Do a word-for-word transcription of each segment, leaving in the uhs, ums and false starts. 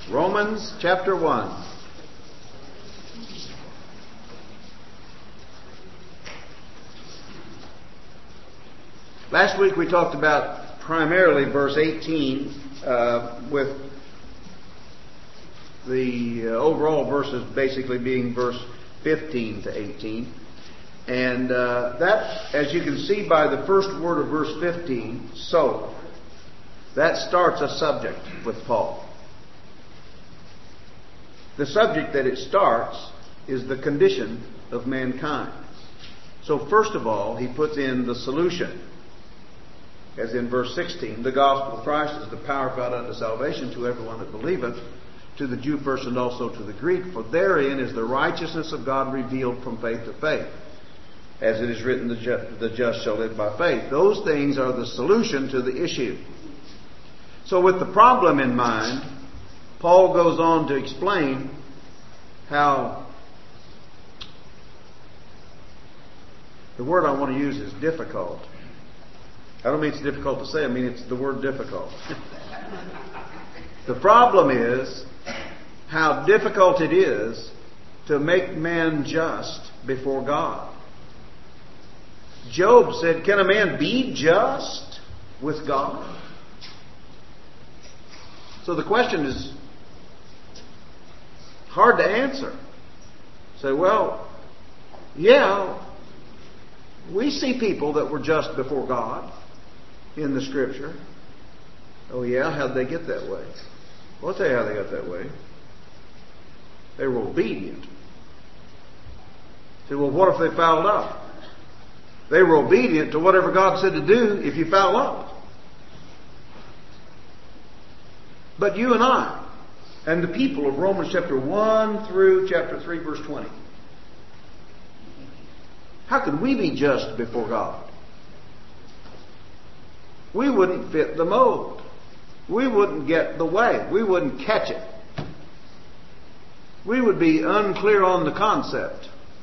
Romans chapter one. Last week we talked about primarily verse eighteen uh, with the uh, overall verses basically being verse fifteen to eighteen. And uh, that, as you can see by the first word of verse fifteen, so, that starts a subject with Paul. The subject that it starts is the condition of mankind. So first of all, he puts in the solution. As in verse sixteen, the gospel of Christ is the power of God unto salvation to everyone that believeth, to the Jew first and also to the Greek. For therein is the righteousness of God revealed from faith to faith. As it is written, the just, the just shall live by faith. Those things are the solution to the issue. So with the problem in mind, Paul goes on to explain how the word I want to use is difficult. I don't mean it's difficult to say, I mean it's the word difficult. The problem is how difficult it is to make man just before God. Job said, can a man be just with God? So the question is hard to answer. Say, well, yeah, we see people that were just before God in the Scripture. Oh yeah, how'd they get that way? Well, I'll tell you how they got that way. They were obedient. Say, well, what if they fouled up? They were obedient to whatever God said to do if you foul up. But you and I, and the people of Romans chapter one through chapter three verse twenty, how could we be just before God? We wouldn't fit the mold. We wouldn't get the way. We wouldn't catch it. We would be unclear on the concept.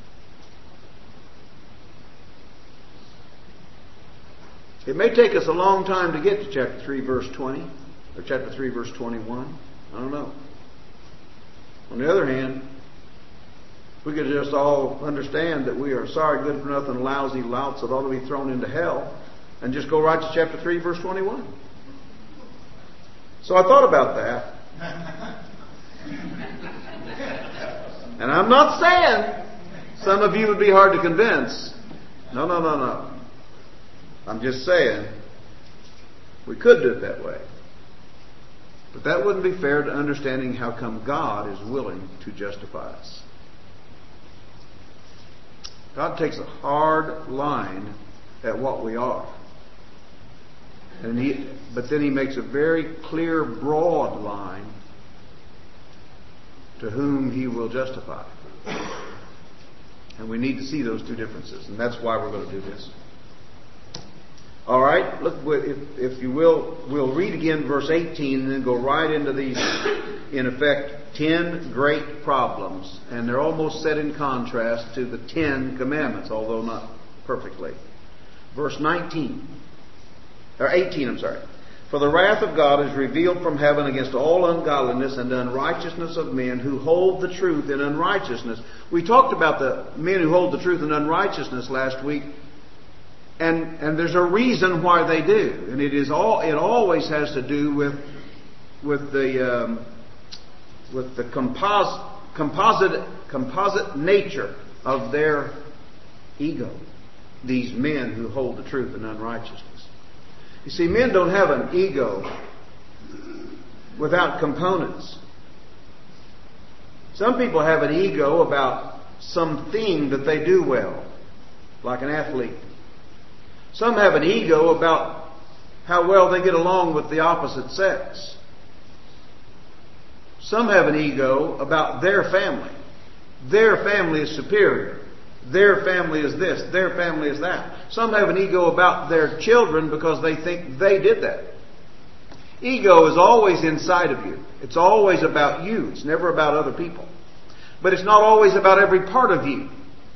It may take us a long time to get to chapter three verse twenty, or chapter three verse twenty-one. I don't know. On the other hand, we could just all understand that we are sorry, good for nothing, lousy louts that ought to be thrown into hell, and just go right to chapter three verse twenty-one. So I thought about that. And I'm not saying some of you would be hard to convince. No, no, no, no. I'm just saying we could do it that way. But that wouldn't be fair to understanding how come God is willing to justify us. God takes a hard line at what we are. And he, but then He makes a very clear, broad line to whom He will justify. And we need to see those two differences. And that's why we're going to do this. All right, look, if, if you will, we'll read again verse eighteen and then go right into these, in effect, ten great problems. And they're almost set in contrast to the Ten Commandments, although not perfectly. Verse nineteen, or eighteen, I'm sorry. For the wrath of God is revealed from heaven against all ungodliness and unrighteousness of men who hold the truth in unrighteousness. We talked about the men who hold the truth in unrighteousness last week. And and there's a reason why they do, and it is all it always has to do with with the um, with the composite composite composite nature of their ego. These men who hold the truth in unrighteousness. You see, men don't have an ego without components. Some people have an ego about something that they do well, like an athlete. Some have an ego about how well they get along with the opposite sex. Some have an ego about their family. Their family is superior. Their family is this. Their family is that. Some have an ego about their children because they think they did that. Ego is always inside of you. It's always about you. It's never about other people. But it's not always about every part of you.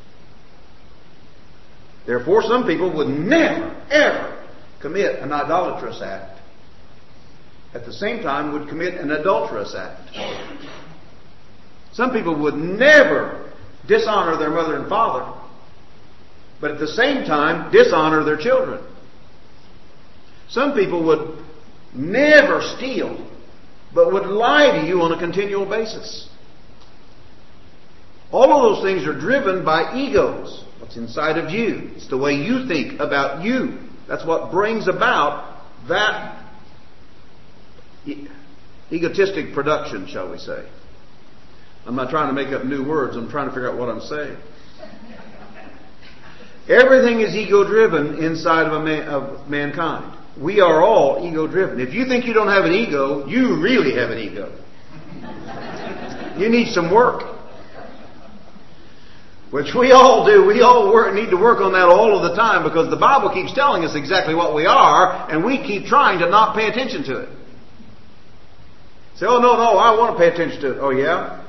Therefore, some people would never, ever commit an idolatrous act. at the same time would commit an adulterous act. Some people would never dishonor their mother and father, but at the same time dishonor their children. Some people would never steal, but would lie to you on a continual basis. All of those things are driven by egos. What's inside of you. It's the way you think about you. That's what brings about that egotistic production, shall we say. I'm not trying to make up new words. I'm trying to figure out what I'm saying. Everything is ego-driven inside of, a man, of mankind. We are all ego-driven. If you think you don't have an ego, you really have an ego. You need some work. Which we all do. We all work, need to work on that all of the time, because the Bible keeps telling us exactly what we are, and we keep trying to not pay attention to it. Say, oh, no, no, I want to pay attention to it. Oh, yeah?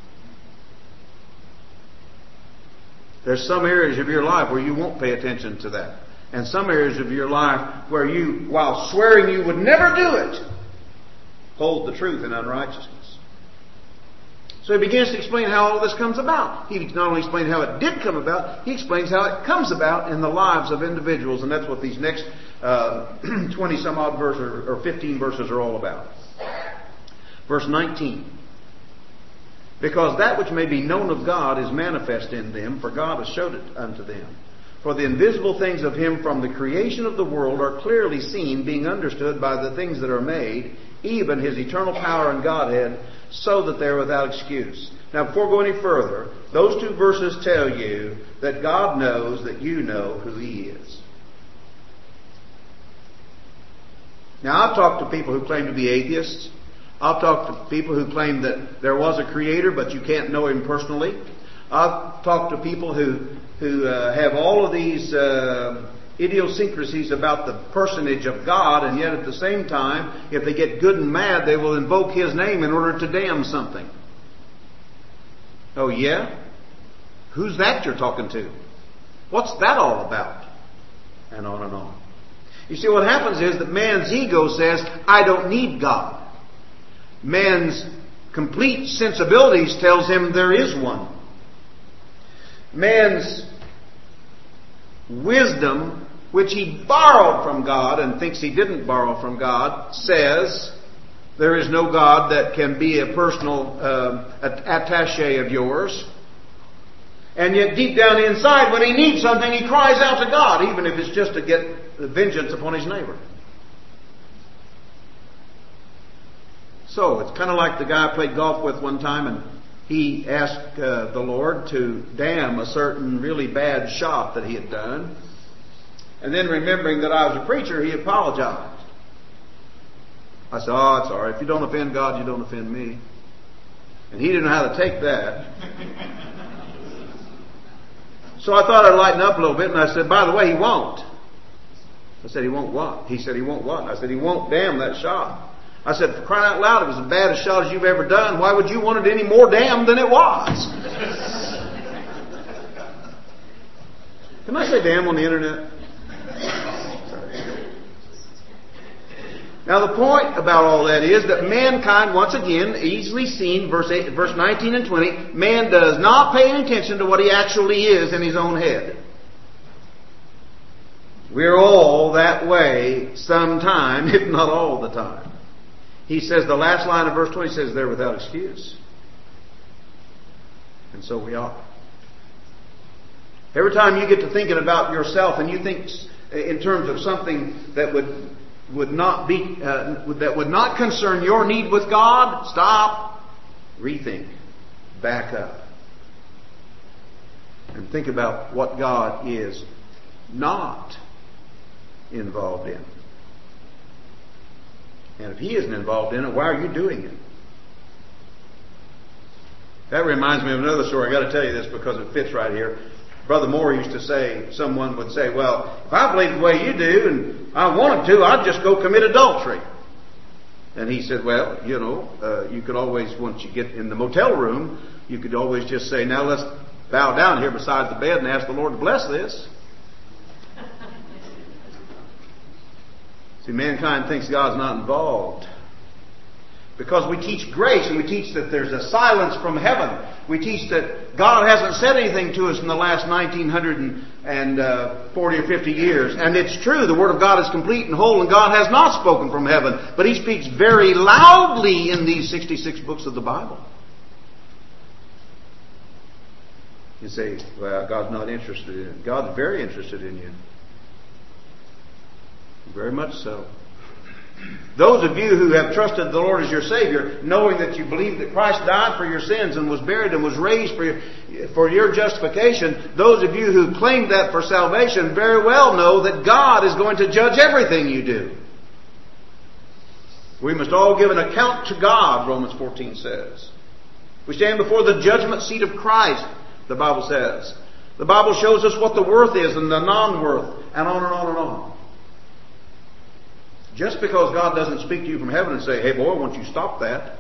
There's some areas of your life where you won't pay attention to that. And some areas of your life where you, while swearing you would never do it, hold the truth in unrighteousness. So he begins to explain how all this comes about. He not only explained how it did come about, he explains how it comes about in the lives of individuals. And that's what these next uh, twenty some odd verses or fifteen verses are all about. Verse nineteen. Because that which may be known of God is manifest in them, for God has showed it unto them. For the invisible things of Him from the creation of the world are clearly seen, being understood by the things that are made, even His eternal power and Godhead, so that they are without excuse. Now, before we go any further, those two verses tell you that God knows that you know who He is. Now, I've talked to people who claim to be atheists. I've talked to people who claim that there was a Creator, but you can't know Him personally. I've talked to people who who uh, have all of these uh, idiosyncrasies about the personage of God, and yet at the same time, if they get good and mad, they will invoke His name in order to damn something. Oh yeah? Who's that you're talking to? What's that all about? And on and on. You see, what happens is that man's ego says, I don't need God. Man's complete sensibilities tells him there is one. Man's wisdom, which he borrowed from God and thinks he didn't borrow from God, says there is no God that can be a personal uh, attaché of yours. And yet deep down inside, when he needs something, he cries out to God, even if it's just to get vengeance upon his neighbor. So it's kind of like the guy I played golf with one time, and he asked uh, the Lord to damn a certain really bad shot that he had done. And then remembering that I was a preacher, he apologized. I said, oh, it's all right. If you don't offend God, you don't offend me. And he didn't know how to take that. So I thought I'd lighten up a little bit, and I said, by the way, he won't. I said, he won't what? He said, he won't what? I said, he won't damn that shot. I said, for crying out loud, it was as bad a shot as you've ever done. Why would you want it any more damned than it was? Can I say damn on the internet? Sorry. Now the point about all that is that mankind, once again, easily seen, verse eight, verse nineteen and twenty, man does not pay any attention to what he actually is in his own head. We're all that way sometime, if not all the time. He says, the last line of verse twenty says, they're without excuse. And so we are. Every time you get to thinking about yourself and you think in terms of something that would would not be uh, that would not concern your need with God, stop, rethink, back up, and think about what God is not involved in. And if He isn't involved in it, why are you doing it? That reminds me of another story. I've got to tell you this because it fits right here. Brother Moore used to say, someone would say, well, if I believed the way you do and I wanted to, I'd just go commit adultery. And he said, well, you know, uh, you could always, once you get in the motel room, you could always just say, now let's bow down here beside the bed and ask the Lord to bless this. See, mankind thinks God's not involved. Because we teach grace, and we teach that there's a silence from heaven. We teach that God hasn't said anything to us in the last nineteen forty or fifty years. And it's true, the Word of God is complete and whole, and God has not spoken from heaven. But He speaks very loudly in these sixty-six books of the Bible. You say, well, God's not interested in it. God's very interested in you. Very much so. Those of you who have trusted the Lord as your Savior, knowing that you believe that Christ died for your sins and was buried and was raised for your, for your justification, those of you who claim that for salvation very well know that God is going to judge everything you do. We must all give an account to God, Romans fourteen says. We stand before the judgment seat of Christ, the Bible says. The Bible shows us what the worth is and the non-worth, and on and on and on. Just because God doesn't speak to you from heaven and say, hey boy, won't you stop that?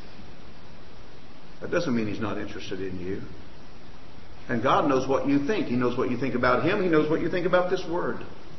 That doesn't mean He's not interested in you. And God knows what you think. He knows what you think about Him. He knows what you think about this Word.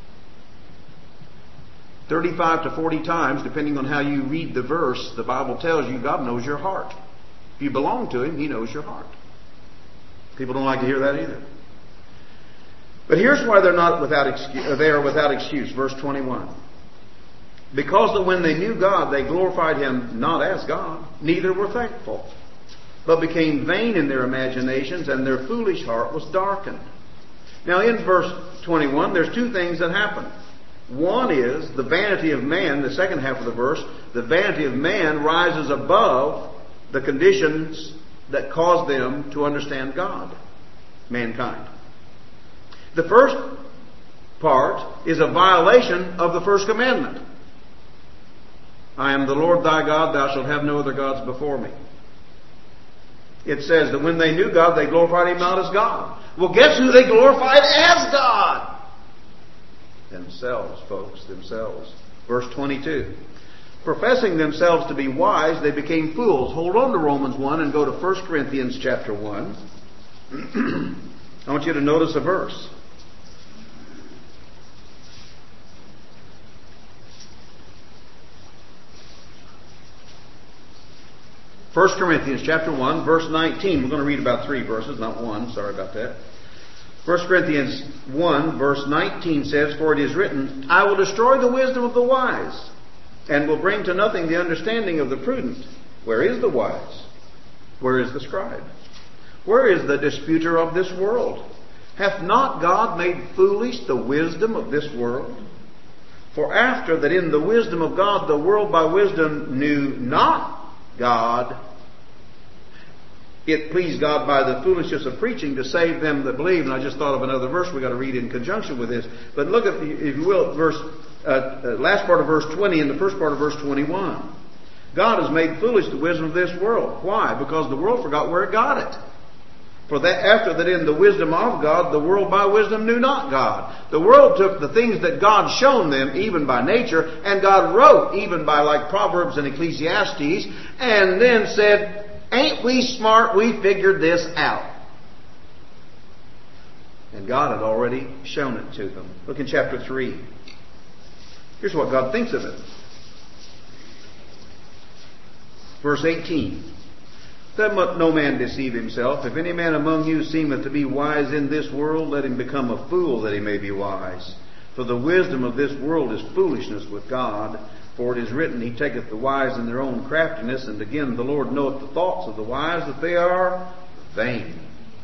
thirty-five to forty times, depending on how you read the verse, the Bible tells you God knows your heart. If you belong to Him, He knows your heart. People don't like to hear that either. But here's why they're not without excuse. They are without excuse. Verse twenty-one. Because that when they knew God, they glorified Him not as God, neither were thankful, but became vain in their imaginations, and their foolish heart was darkened. Now in verse twenty-one, there's two things that happen. One is the vanity of man, the second half of the verse, the vanity of man rises above the conditions that cause them to understand God, mankind. The first part is a violation of the first commandment. I am the Lord thy God, thou shalt have no other gods before me. It says that when they knew God, they glorified Him not as God. Well, guess who they glorified as God? Themselves, folks, themselves. Verse twenty-two. Professing themselves to be wise, they became fools. Hold on to Romans one and go to First Corinthians chapter one. I want you to notice a verse. First Corinthians chapter one, verse nineteen. We're going to read about three verses, not one. Sorry about that. First Corinthians one, verse nineteen says, for it is written, I will destroy the wisdom of the wise, and will bring to nothing the understanding of the prudent. Where is the wise? Where is the scribe? Where is the disputer of this world? Hath not God made foolish the wisdom of this world? For after that in the wisdom of God the world by wisdom knew not God, it pleased God by the foolishness of preaching to save them that believe. And I just thought of another verse we've got to read in conjunction with this. But look at, if you will, verse uh, last part of verse twenty and the first part of verse twenty-one. God has made foolish the wisdom of this world. Why? Because the world forgot where it got it. For that after that in the wisdom of God, the world by wisdom knew not God. The world took the things that God shown them, even by nature, and God wrote, even by like Proverbs and Ecclesiastes, and then said, ain't we smart? We figured this out. And God had already shown it to them. Look in chapter three. Here's what God thinks of it. Verse eighteen. Let no man deceive himself. If any man among you seemeth to be wise in this world, let him become a fool that he may be wise. For the wisdom of this world is foolishness with God. For it is written, He taketh the wise in their own craftiness. And again, the Lord knoweth the thoughts of the wise, that they are vain.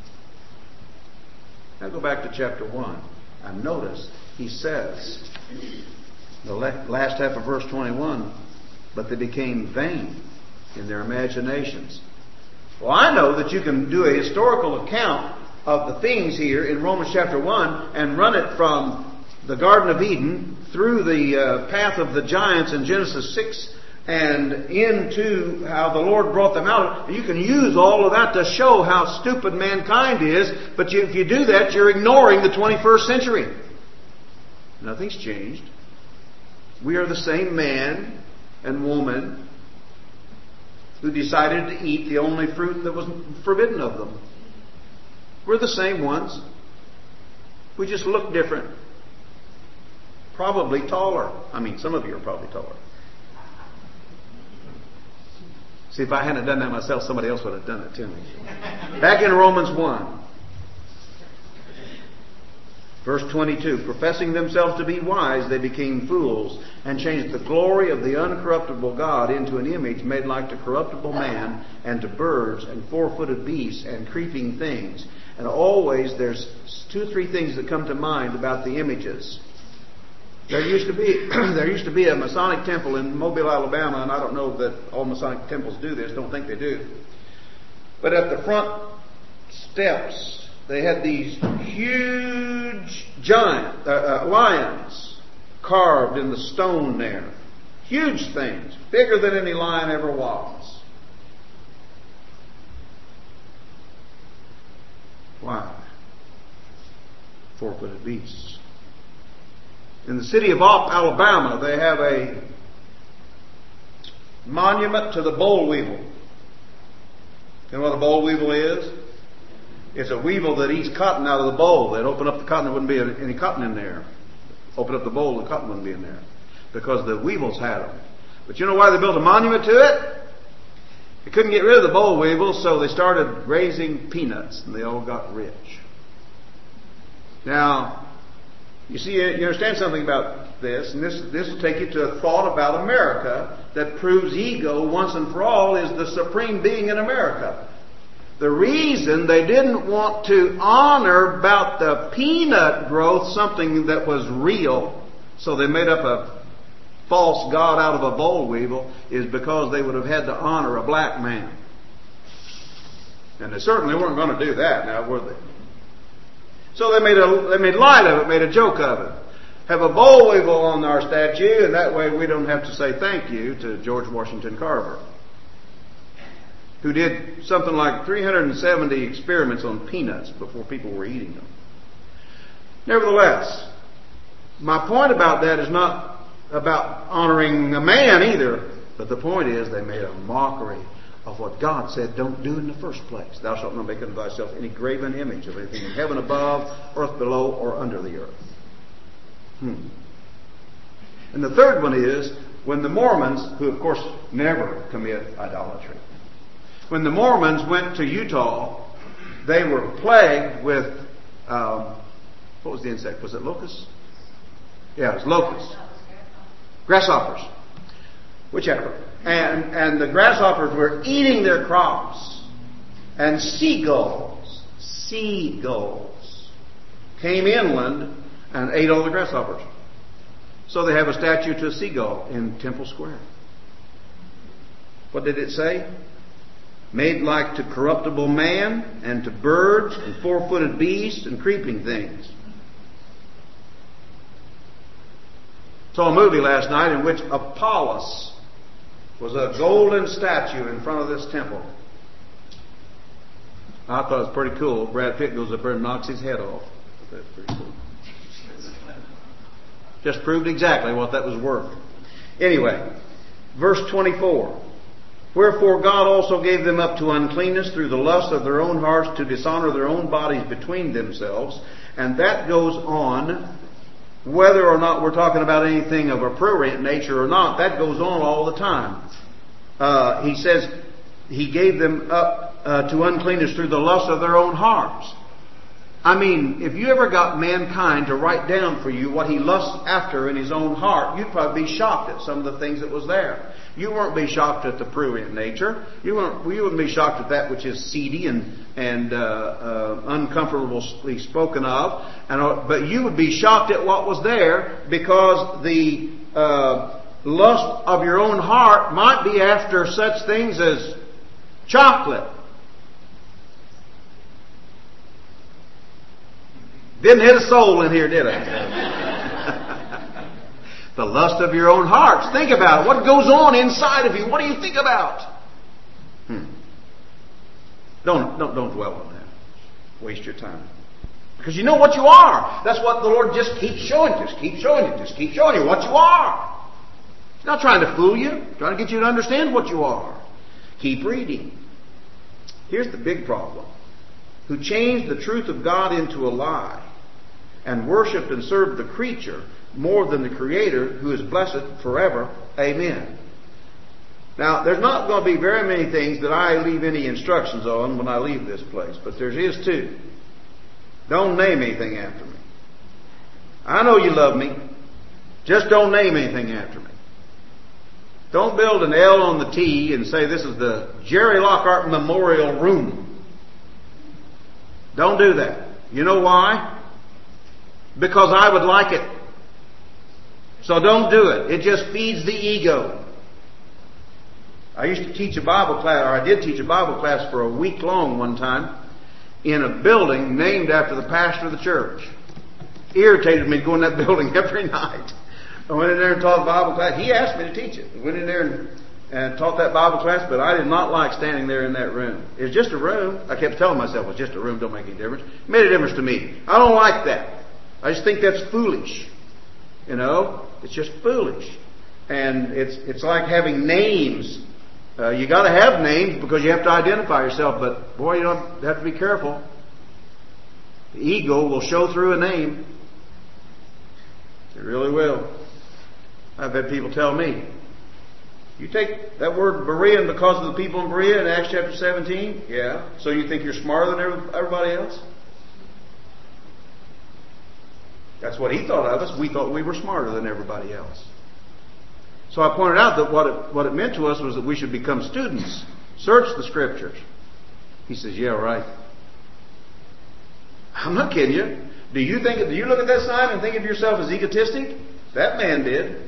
Now go back to chapter one. And notice, He says, the last half of verse twenty-one, but they became vain in their imaginations. Well, I know that you can do a historical account of the things here in Romans chapter one and run it from the Garden of Eden through the uh, path of the giants in Genesis six and into how the Lord brought them out. You can use all of that to show how stupid mankind is, but you, if you do that, you're ignoring the twenty-first century. Nothing's changed. We are the same man and woman who decided to eat the only fruit that was forbidden of them. We're the same ones. We just look different. Probably taller. I mean, some of you are probably taller. See, if I hadn't done that myself, somebody else would have done it to me. Back in Romans one. Verse twenty-two, professing themselves to be wise, they became fools and changed the glory of the uncorruptible God into an image made like to corruptible man and to birds and four-footed beasts and creeping things. And always there's two or three things that come to mind about the images. There used to be there used to be a Masonic temple in Mobile, Alabama, and I don't know that all Masonic temples do this, don't think they do. But at the front steps, they had these huge giant uh, uh, lions carved in the stone there. Huge things, bigger than any lion ever was. Why? Four-footed beasts. In the city of Alabama, they have a monument to the boll weevil. You know what a boll weevil is? It's a weevil that eats cotton out of the boll. They'd open up the cotton, there wouldn't be any cotton in there. Open up the bowl, the cotton wouldn't be in there. Because the weevils had them. But you know why they built a monument to it? They couldn't get rid of the boll weevils, so they started raising peanuts, and they all got rich. Now, you see, you understand something about this, and this, this will take you to a thought about America that proves ego once and for all is the supreme being in America. The reason they didn't want to honor about the peanut growth something that was real, so they made up a false god out of a boll weevil, is because they would have had to honor a black man. And they certainly weren't going to do that now, were they? So they made a they made light of it, made a joke of it. Have a boll weevil on our statue, and that way we don't have to say thank you to George Washington Carver, who did something like three hundred seventy experiments on peanuts before people were eating them. Nevertheless, my point about that is not about honoring a man either, but the point is they made a mockery of what God said don't do in the first place. Thou shalt not make unto thyself any graven image of anything in heaven above, earth below, or under the earth. Hmm. And the third one is when the Mormons, who of course never commit idolatry, when the Mormons went to Utah, they were plagued with, um, what was the insect? Was it locusts? Yeah, it was locusts. Grasshoppers. Whichever. And, and the grasshoppers were eating their crops. And seagulls, seagulls, came inland and ate all the grasshoppers. So they have a statue to a seagull in Temple Square. What did it say? Made like to corruptible man, and to birds, and four-footed beasts, and creeping things. Saw a movie last night in which Apollos was a golden statue in front of this temple. I thought it was pretty cool. Brad Pitt goes up there and knocks his head off. That's pretty cool. Just proved exactly what that was worth. Anyway, verse twenty-four. Wherefore God also gave them up to uncleanness through the lust of their own hearts, to dishonor their own bodies between themselves. And that goes on, whether or not we're talking about anything of a prurient nature or not, that goes on all the time. Uh, he says he gave them up uh, to uncleanness through the lust of their own hearts. I mean, if you ever got mankind to write down for you what he lusts after in his own heart, you'd probably be shocked at some of the things that was there. You won't be shocked at the prurient nature. You won't, you wouldn't be shocked at that which is seedy and, and uh, uh, uncomfortably spoken of. And, uh, but you would be shocked at what was there, because the uh, lust of your own heart might be after such things as chocolate. Didn't hit a soul in here, did I? The lust of your own hearts. Think about it. What goes on inside of you? What do you think about? Hmm. Don't, don't, don't dwell on that. Waste your time. Because you know what you are. That's what the Lord just keeps showing you. Just keep showing you. Just keep showing you what you are. He's not trying to fool you. He's trying to get you to understand what you are. Keep reading. Here's the big problem. Who changed the truth of God into a lie, and worshipped and served the creature more than the Creator, who is blessed forever. Amen. Now, there's not going to be very many things that I leave any instructions on when I leave this place, but there is two. Don't name anything after me. I know you love me. Just don't name anything after me. Don't build an L on the T and say this is the Jerry Lockhart Memorial Room. Don't do that. You know why? Because I would like it. So don't do it. It just feeds the ego. I used to teach a Bible class, or I did teach a Bible class for a week long one time in a building named after the pastor of the church. Irritated me to go in that building every night. I went in there and taught a Bible class. He asked me to teach it. I went in there and, and taught that Bible class, but I did not like standing there in that room. It was just a room. I kept telling myself, it's just a room, don't make any difference. It made a difference to me. I don't like that. I just think that's foolish. You know, it's just foolish. And it's it's like having names. Uh, you got to have names because you have to identify yourself. But boy, you don't have to be careful. The ego will show through a name. It really will. I've had people tell me, you take that word Berean because of the people in Berea in Acts chapter seventeen? Yeah. So you think you're smarter than everybody else? That's what he thought of us. We thought we were smarter than everybody else. So I pointed out that what it, what it meant to us was that we should become students. Search the Scriptures. He says, yeah, right. I'm not kidding you. Do you think? Do you look at that sign and think of yourself as egotistic? That man did.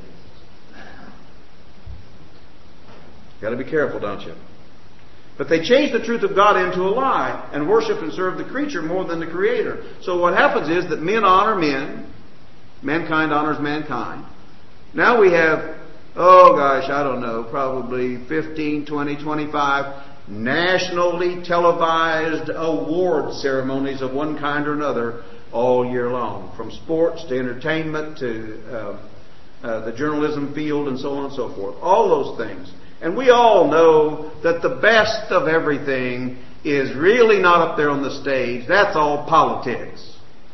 Got to be careful, don't you? But they changed the truth of God into a lie and worship and serve the creature more than the Creator. So what happens is that men honor men. Mankind honors mankind. Now we have, oh gosh, I don't know, probably fifteen, twenty, twenty-five nationally televised award ceremonies of one kind or another all year long. From sports to entertainment to uh, uh, the journalism field and so on and so forth. All those things. And we all know that the best of everything is really not up there on the stage. That's all politics.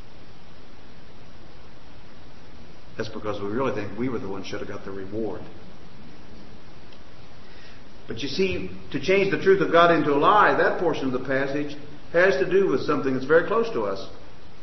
That's because we really think we were the ones who should have got the reward. But you see, to change the truth of God into a lie, that portion of the passage has to do with something that's very close to us.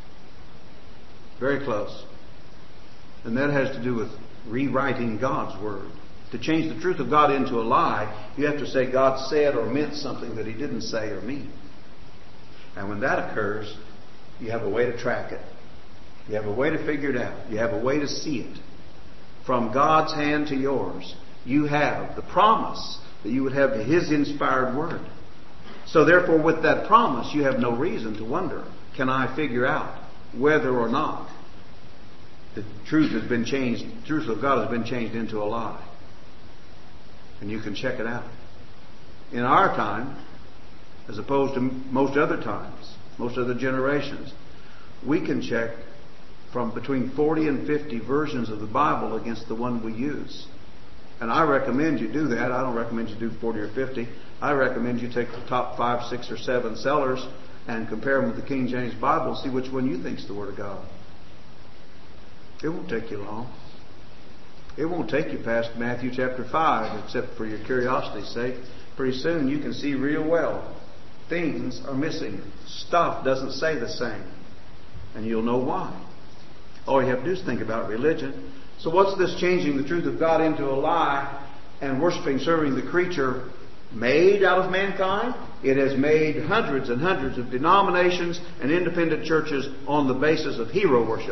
Very close. And that has to do with rewriting God's Word. To change the truth of God into a lie, you have to say God said or meant something that He didn't say or mean. And when that occurs, you have a way to track it. You have a way to figure it out. You have a way to see it. From God's hand to yours, you have the promise that you would have His inspired Word. So therefore, with that promise, you have no reason to wonder, can I figure out whether or not the truth has been changed, the truth of God has been changed into a lie. And you can check it out. In our time, as opposed to most other times, most other generations, we can check from between forty and fifty versions of the Bible against the one we use. And I recommend you do that. I don't recommend you do forty or fifty. I recommend you take the top five, six, or seven sellers and compare them with the King James Bible and see which one you think is the Word of God. It won't take you long. It won't take you past Matthew chapter five, except for your curiosity's sake. Pretty soon you can see real well. Things are missing. Stuff doesn't say the same. And you'll know why. All you have to do is think about religion. So what's this changing the truth of God into a lie and worshiping, serving the creature made out of mankind? It has made hundreds and hundreds of denominations and independent churches on the basis of hero worship.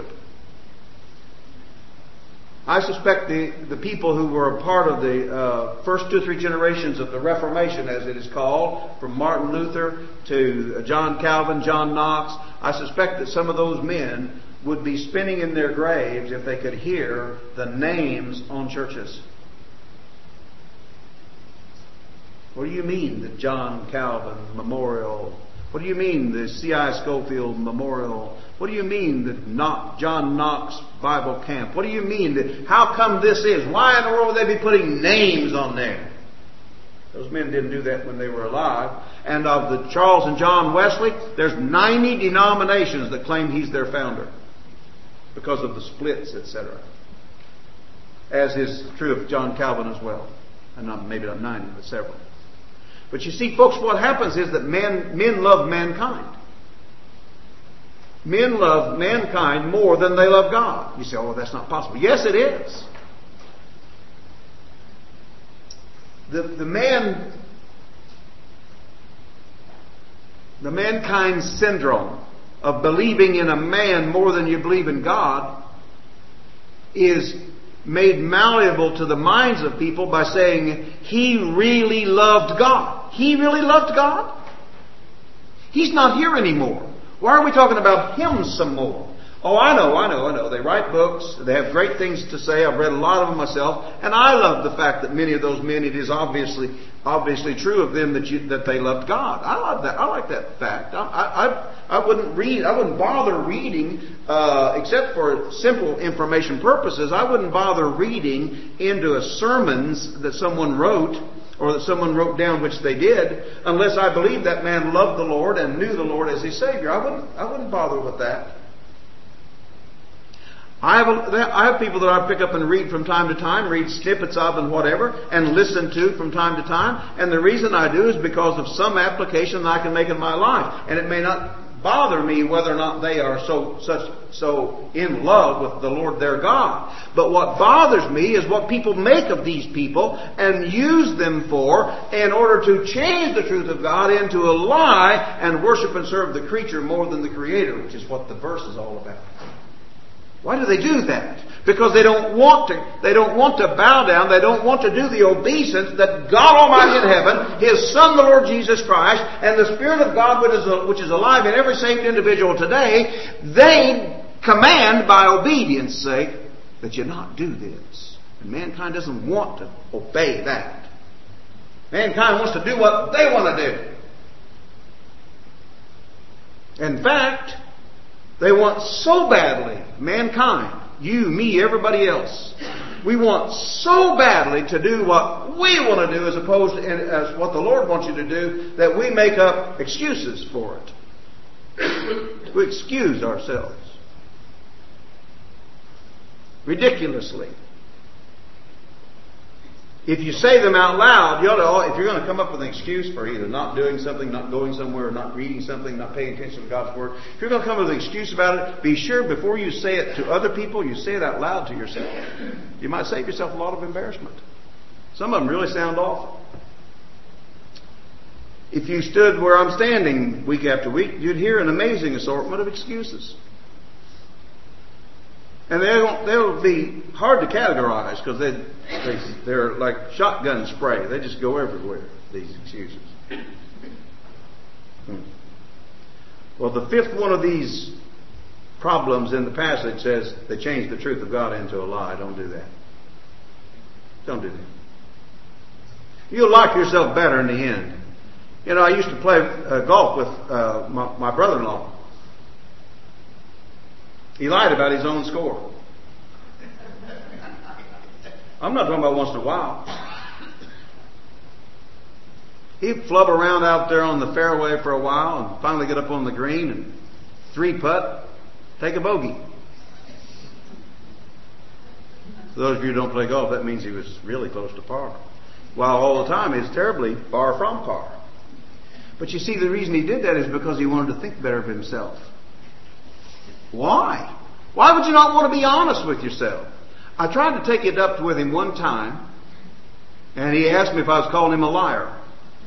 I suspect the, the people who were a part of the uh, first two or three generations of the Reformation, as it is called, from Martin Luther to John Calvin, John Knox, I suspect that some of those men would be spinning in their graves if they could hear the names on churches. What do you mean the John Calvin Memorial? What do you mean the C I Scofield Memorial? What do you mean the John Knox Bible Camp? What do you mean that how come this is? Why in the world would they be putting names on there? Those men didn't do that when they were alive. And of the Charles and John Wesley, there's ninety denominations that claim he's their founder because of the splits, et cetera. As is true of John Calvin as well. And not, maybe not ninety, but several. But you see, folks, what happens is that men, men love mankind. Men love mankind more than they love God. You say, oh, that's not possible. Yes, it is. The, the man, the mankind syndrome of believing in a man more than you believe in God is made malleable to the minds of people by saying, he really loved God. He really loved God? He's not here anymore. Why are we talking about him some more? Oh, I know, I know, I know. They write books. They have great things to say. I've read a lot of them myself. And I love the fact that many of those men, it is obviously obviously true of them that you, that they loved God. I love that. I like that fact. I I, I wouldn't read, I wouldn't bother reading, uh, except for simple information purposes, I wouldn't bother reading into a sermons that someone wrote or that someone wrote down, which they did, unless I believed that man loved the Lord and knew the Lord as his Savior. I wouldn't, I wouldn't bother with that. I have, a, I have people that I pick up and read from time to time, read snippets of and whatever, and listen to from time to time. And the reason I do is because of some application that I can make in my life. And it may not bother me whether or not they are so such so in love with the Lord their God. But what bothers me is what people make of these people and use them for in order to change the truth of God into a lie and worship and serve the creature more than the Creator, which is what the verse is all about. Why do they do that? Because they don't want to, they don't want to bow down, they don't want to do the obeisance that God Almighty in heaven, His Son, the Lord Jesus Christ, and the Spirit of God which is, which is alive in every saved individual today, they command by obedience sake that you not do this. And mankind doesn't want to obey that. Mankind wants to do what they want to do. In fact, they want so badly, mankind, you, me, everybody else, we want so badly to do what we want to do as opposed to as what the Lord wants you to do, that we make up excuses for it. We excuse ourselves. Ridiculously. If you say them out loud, you ought to, if you're going to come up with an excuse for either not doing something, not going somewhere, not reading something, not paying attention to God's Word, if you're going to come up with an excuse about it, be sure before you say it to other people, you say it out loud to yourself. You might save yourself a lot of embarrassment. Some of them really sound awful. If you stood where I'm standing week after week, you'd hear an amazing assortment of excuses. And they'll, they'll be hard to categorize because they, they, they're like shotgun spray. They just go everywhere, these excuses. Hmm. Well, the fifth one of these problems in the passage says they change the truth of God into a lie. Don't do that. Don't do that. You'll like yourself better in the end. You know, I used to play uh, golf with uh, my, my brother-in-law. He lied about his own score. I'm not talking about once in a while. He'd flub around out there on the fairway for a while and finally get up on the green and three putt, take a bogey. For those of you who don't play golf, that means he was really close to par. While all the time he's terribly far from par. But you see, the reason he did that is because he wanted to think better of himself. Why? Why would you not want to be honest with yourself? I tried to take it up with him one time, and he asked me if I was calling him a liar.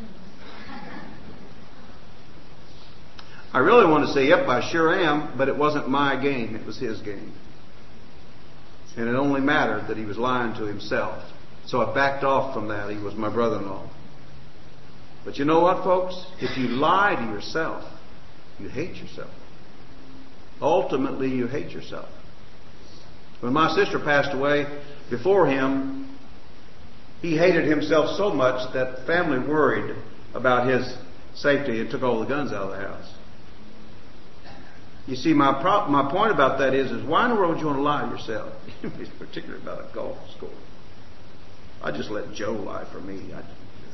I really wanted to say, yep, I sure am, but it wasn't my game, it was his game. And it only mattered that he was lying to himself. So I backed off from that. He was my brother-in-law. But you know what, folks? If you lie to yourself, you hate yourself. Ultimately, you hate yourself. When my sister passed away, before him, he hated himself so much that family worried about his safety and took all the guns out of the house. You see, my pro- my point about that is, is why in the world would you want to lie to yourself? Particularly about a golf score. I just let Joe lie for me. I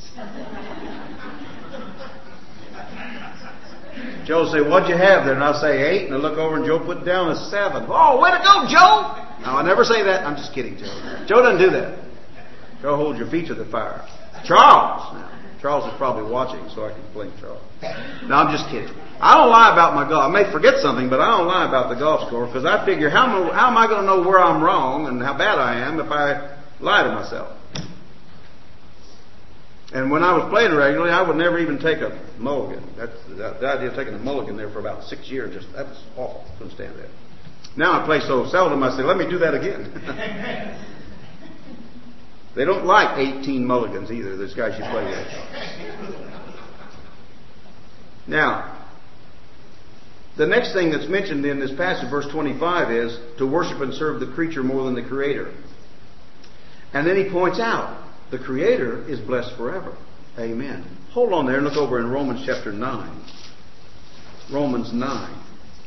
Joe will say, what'd you have there? And I'll say eight, and I'll look over and Joe put down a seven. Oh, way to go, Joe! No, I never say that. I'm just kidding, Joe. Joe doesn't do that. Go hold your feet to the fire. Charles! Now, Charles is probably watching, so I can blame Charles. No, I'm just kidding. I don't lie about my golf. I may forget something, but I don't lie about the golf score because I figure how am, I, how am I going to know where I'm wrong and how bad I am if I lie to myself? And when I was playing regularly, I would never even take a mulligan. That's the, the idea of taking a mulligan there for about six years. Just that was awful. Couldn't stand that. Now I play so seldom, I say, let me do that again. They don't like eighteen mulligans either, those guys you play with. Now, the next thing that's mentioned in this passage, verse twenty-five, is to worship and serve the creature more than the Creator. And then he points out, the Creator is blessed forever. Amen. Hold on there and look over in Romans chapter nine. Romans nine.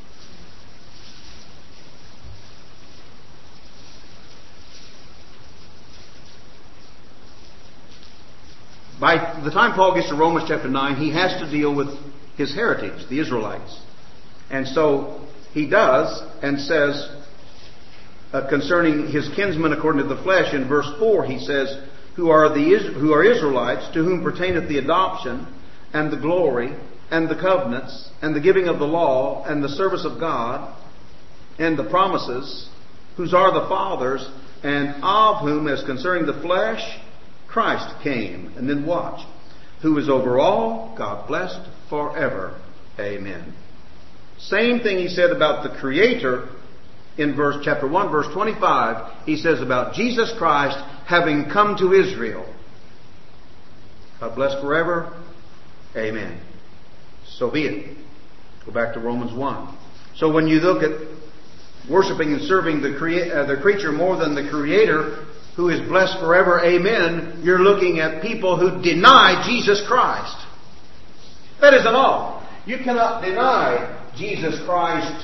By the time Paul gets to Romans chapter nine, he has to deal with his heritage, the Israelites. And so he does and says, uh, concerning his kinsmen according to the flesh, in verse four he says, who are the who are Israelites, to whom pertaineth the adoption and the glory and the covenants and the giving of the law and the service of God and the promises, whose are the fathers, and of whom, as concerning the flesh, Christ came. And then watch. Who is over all, God blessed forever. Amen. Same thing he said about the Creator in verse chapter one, verse twenty-five. He says about Jesus Christ having come to Israel. God bless forever. Amen. So be it. Go back to Romans one. So when you look at worshiping and serving the, crea- uh, the creature more than the Creator, who is blessed forever, amen, you're looking at people who deny Jesus Christ. That isn't all. You cannot deny Jesus Christ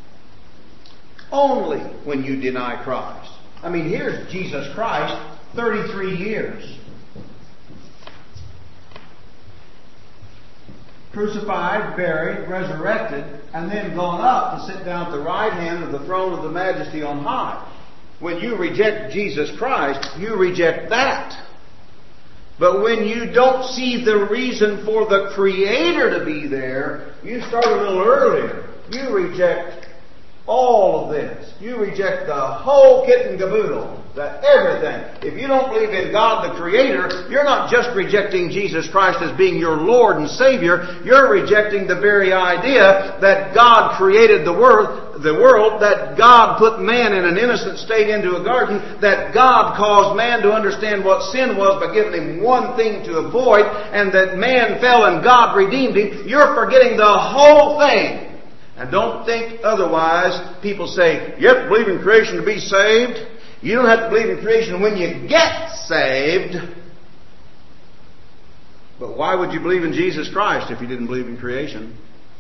only when you deny Christ. I mean, here's Jesus Christ, thirty-three years. Crucified, buried, resurrected, and then gone up to sit down at the right hand of the throne of the Majesty on high. When you reject Jesus Christ, you reject that. But when you don't see the reason for the Creator to be there, you start a little earlier. You reject all of this. You reject the whole kit and caboodle. That everything. If you don't believe in God the Creator, you're not just rejecting Jesus Christ as being your Lord and Savior. You're rejecting the very idea that God created the world, the world, that God put man in an innocent state into a garden, that God caused man to understand what sin was by giving him one thing to avoid, and that man fell and God redeemed him. You're forgetting the whole thing. And don't think otherwise. People say, you have to believe in creation to be saved. You don't have to believe in creation when you get saved. But why would you believe in Jesus Christ if you didn't believe in creation?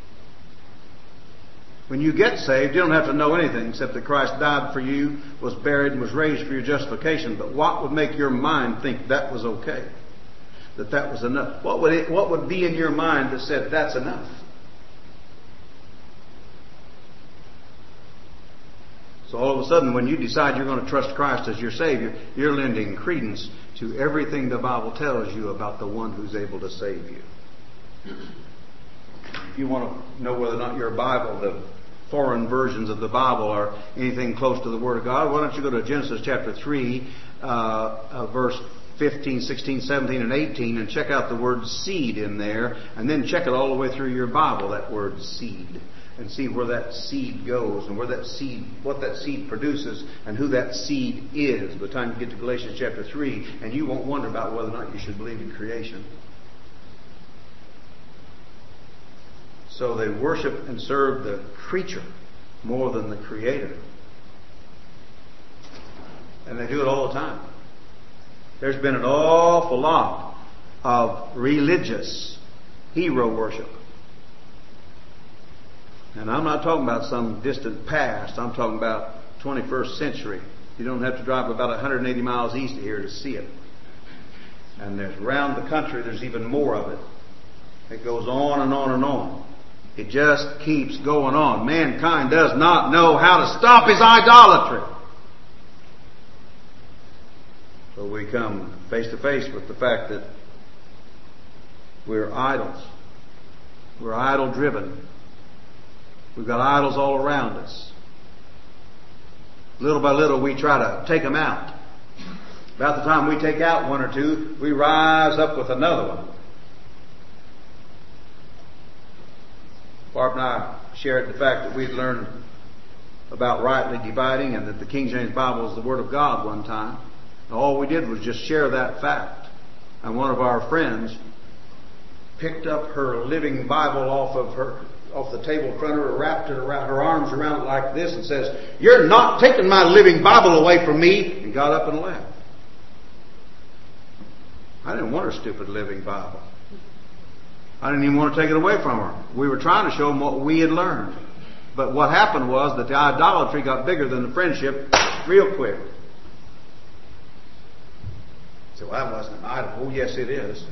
When you get saved, you don't have to know anything except that Christ died for you, was buried, and was raised for your justification. But what would make your mind think that was okay? That that was enough? What would it, what would be in your mind that said that's enough? So all of a sudden, when you decide you're going to trust Christ as your Savior, you're lending credence to everything the Bible tells you about the one who's able to save you. If you want to know whether or not your Bible, the foreign versions of the Bible, are anything close to the Word of God, why don't you go to Genesis chapter three, uh, uh, verse fifteen, sixteen, seventeen, and eighteen, and check out the word seed in there, and then check it all the way through your Bible, that word seed. And see where that seed goes and where that seed, what that seed produces and who that seed is by the time you get to Galatians chapter three, and you won't wonder about whether or not you should believe in creation. So they worship and serve the creature more than the Creator. And they do it all the time. There's been an awful lot of religious hero worship. And I'm not talking about some distant past. I'm talking about twenty-first century. You don't have to drive about one hundred eighty miles east of here to see it. And there's around the country, there's even more of it. It goes on and on and on. It just keeps going on. Mankind does not know how to stop his idolatry. So we come face to face with the fact that we're idols. We're idol driven. We've got idols all around us. Little by little we try to take them out. About the time we take out one or two, we rise up with another one. Barb and I shared the fact that we'd learned about rightly dividing and that the King James Bible is the Word of God one time. And all we did was just share that fact. And one of our friends picked up her living Bible off of her off the table in front of her, wrapped it around her arms around it like this and says, "You're not taking my living Bible away from me," and got up and left. I didn't want her stupid living Bible. I didn't even want to take it away from her. We were trying to show them what we had learned. But what happened was that the idolatry got bigger than the friendship real quick. So, well, that wasn't an idol. Oh, yes, it is.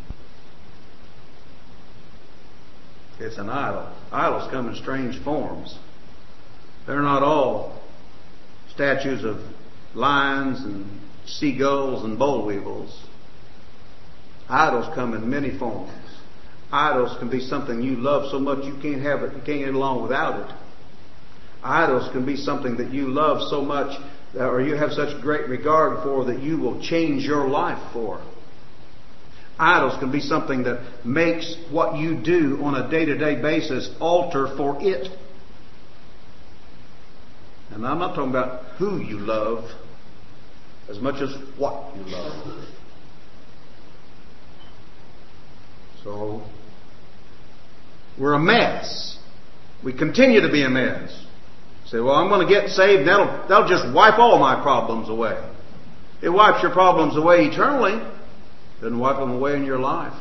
It's an idol. Idols come in strange forms. They're not all statues of lions and seagulls and boll weevils. Idols come in many forms. Idols can be something you love so much you can't have it, you can't get along without it. Idols can be something that you love so much or you have such great regard for that you will change your life for. Idols can be something that makes what you do on a day-to-day basis alter for it. And I'm not talking about who you love as much as what you love. So, we're a mess. We continue to be a mess. You say, well, I'm going to get saved and that'll, that'll just wipe all my problems away. It wipes your problems away eternally. Doesn't wipe them away in your life.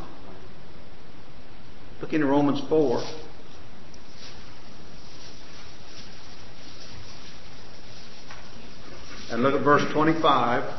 Look into Romans four. And look at verse twenty-five.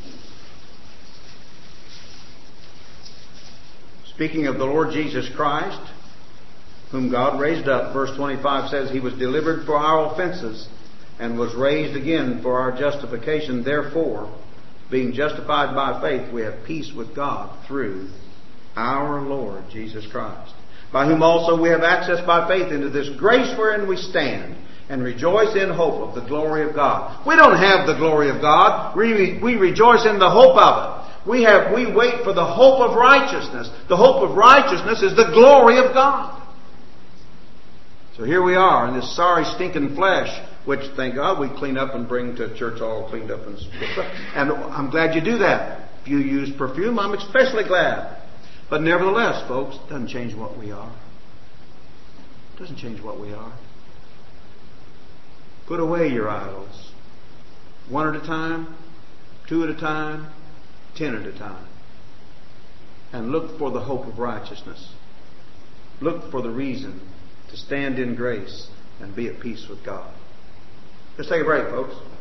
Speaking of the Lord Jesus Christ, whom God raised up, verse twenty-five says, He was delivered for our offenses and was raised again for our justification. Therefore, being justified by faith, we have peace with God through our Lord Jesus Christ, by whom also we have access by faith into this grace wherein we stand and rejoice in hope of the glory of God. We don't have the glory of God. We, we rejoice in the hope of it. We have, we wait for the hope of righteousness. The hope of righteousness is the glory of God. So here we are in this sorry, stinking flesh, which, thank God, we clean up and bring to church all cleaned up and stuff. And I'm glad you do that. If you use perfume, I'm especially glad. But nevertheless, folks, it doesn't change what we are. It doesn't change what we are. Put away your idols. One at a time, two at a time, ten at a time. And look for the hope of righteousness. Look for the reason to stand in grace and be at peace with God. Let's take a break, folks.